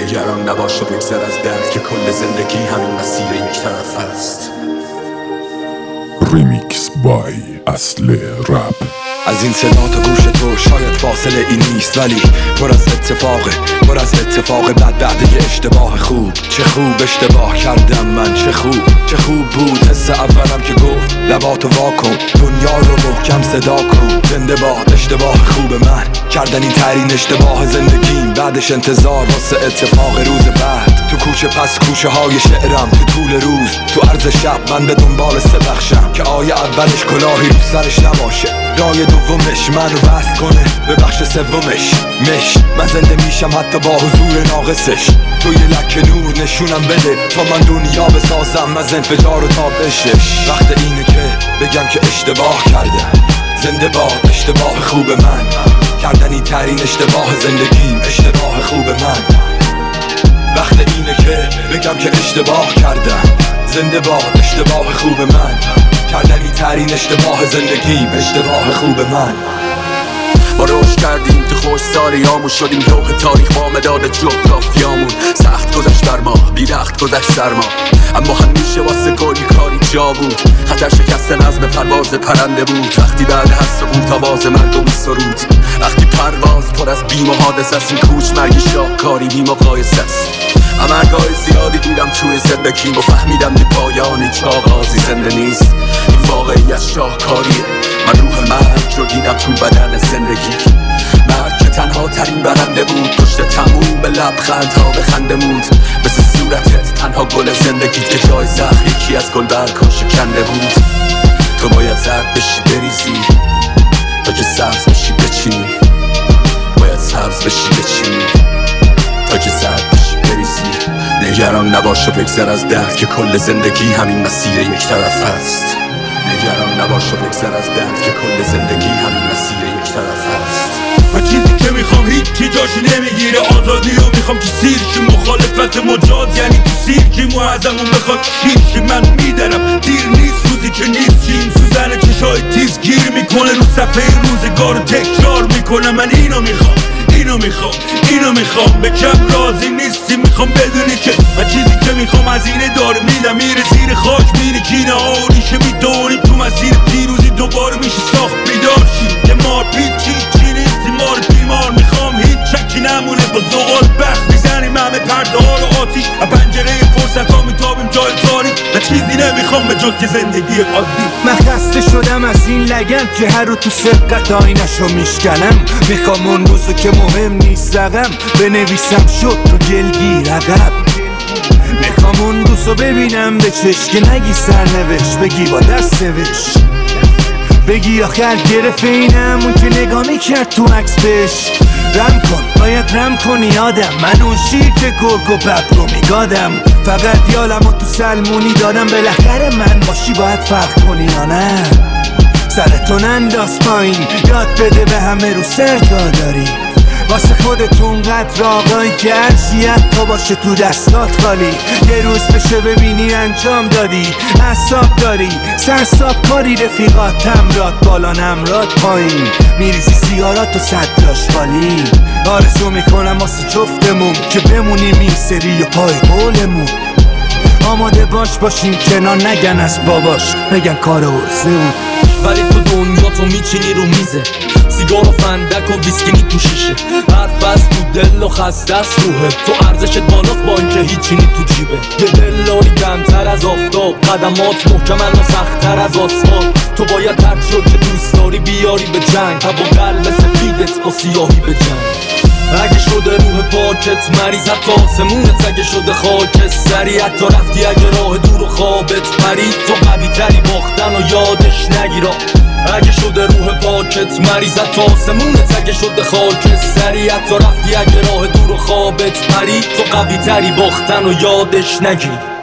نگران نباش و بگذر از درد که کل زندگی همین مسیر یک طرف است. ریمیکس بای اصل رپ. از این صدا تا گوش تو شاید فاصله ای نیست، ولی پر از اتفاقه، پر از اتفاق بعد یه اشتباه خوب. چه خوب اشتباه کردم من، چه خوب بود حس اولم که گفت لباتو واکن، دنیا رو محکم صدا کن. زنده باد اشتباه خوب من، کردنی ترین اشتباه زندگیم. بعدش انتظار واسه اتفاق روز بعد. تو کوچه پس کوچه های شعرم، تو طول روز تو عرض شب من به دنبال سه بخشم که آیه اولش کلاهی رو سرش نباشه، رای دومش من رو وصل کنه به بخش سومش. من زنده میشم حتی با حضور ناقصش. تو یه لکه نور نشونم بده تا من دنیا بسازم از انفجار و تابشش. وقت اینه که بگم که اشتباه کردم، زنده باد اشتباه خوب من، کردنی ترین اشتباه زندگیم، اشتباه خوب من. وقت اینه که بگم که اشتباه کردم، زنده باد اشتباه خوب من، کردنی ترین اشتباه زندگیم، اشتباه خوب من. ما روش کردیم تو خوش سالیامون، شدیم لوح تاریخ با مداد جغرافیامون. سخت گذشت بر ما، بیرخت گذشت سرما، اما همیشه واسه گلی کاری جا بود. خطر شکست نظم پرواز پرنده بود، وقتی بعد هر سقوط آواز مرگ و سرود. وقتی پرواز پر از بیم و حادث است، این کوچ مرگی شاهکاری بی مقایسه است. امرگاه زیادی دیدم توی زندگیم و فهمیدم بی پایان هیچ آغازی زنده نیست. این واقعیت شاهکاریه، من روح مرگ رو دیدم تو بدن زندگی. مرگ که تنها ترین برنده بود، پشت تموم به لبخندها به خنده موند. مثل صورتت تنها گل زندگی که جای زخم یکی از گل برگا شکنده بود. تو باید زرد بشی بریزی تا که سبز بشی بچینی، باید سبز بشی بچینی تا که زرد بشی بریزی. نگران نباش و بگذر از درد که کل زندگی همین مسیر یک طرف است. نگران نباش و بگذر از درد که کل زندگی همین مسیر یک طرف است. من چیزی که میخوام هیچی جاشی نمیگیره، آزادی رو میخوام که سیرشی، مخالفت مجاز یعنی تو سیرشی، معظمون بخواد شیرشی. من میدارم دیر نیست روزی که نیست چین، سوزن چشای تیز گیر میکنه رو صفحه روزگار رو تکرار میکنم. من اینو میخوام، اینو میخوام به کم راضی نیستی، میخوام بدونی که من چیزی که میخوام از اینه داره میدم، میره زیر خاک میره کینه آریشه، میدونیم تو مسیر پیروزی دوباره میشه ساخت بیدار شی. یه مار پیچی چی نیستی مار بیمار، میخوام هیچ چکی نمونه با زغال بخت میزنیم همه پرده ها رو آتیش، از پنجره فرصت ها میتابیم جای تاریک. من چیزی نمیخوام به جز که زندگی عادی. من خسته شدم از این لگن که هر رو تو سبقت آینشو میشکنم. میخوام اون روزو که مهم نیست رقم بنویسم شد رو جلگی رقب. میخوام اون روزو ببینم به چشم که نگی سرنوشت، بگی با دست نوشت، بگی آخر گرفت اینم اون که نگاه میکرد تو عکس بهش. رم کن باید رم کنی یادم، من اون شیر که گرگ و بب رو میگادم. فقط یالمو تو سلمونی دادم، بالاخره من باشی باید فرق کنی یا نه. سرتو ننداز پایین، یاد بده به همه رو سر جا داری. واسه خودتون قدر آقایی که هرچیت تا باشه تو دستات خالی. یه روز بشه ببینی انجام دادی، اعصاب داری سرساب کاری، رفیقات تمرات بالا نمرات پایین، میریزی سیگارات و صدراش خالی. آرزو میکنم واسه جفتمون که بمونیم این سری و پای قولمون. آماده باشیم کنار نگن از باباش، بگن کار عرضه بود. ولی تو دنیا تو میچینی رو میزه، سیگار و فندک و ویسکینی تو شیشه. حرف از تو دل و خسته است روحه، تو ارزشت بالاست با اینکه هیچی نی تو جیبه. یه دلاری کمتر از آفتاب، قدمات محکم اما سخت‌تر از آسمان. تو باید هر جور که دوست داری بیاری به جنگ، تا با قلب سفیدت با سیاهی به جنگ. اگه شده روح پاکت مریض، حتی آسمونت اگه شده خاک سری، حتی رفتی اگه راه دور و خوابت پرید، تو قوی تری باختن و یادش نگیرا. اگه شده روح پاکت مریض، حتی آسمونت اگه شده خاک سری، حتی رفتی اگه راه دور و خوابت پرید، تو قوی تری باختن و یادش نگیر.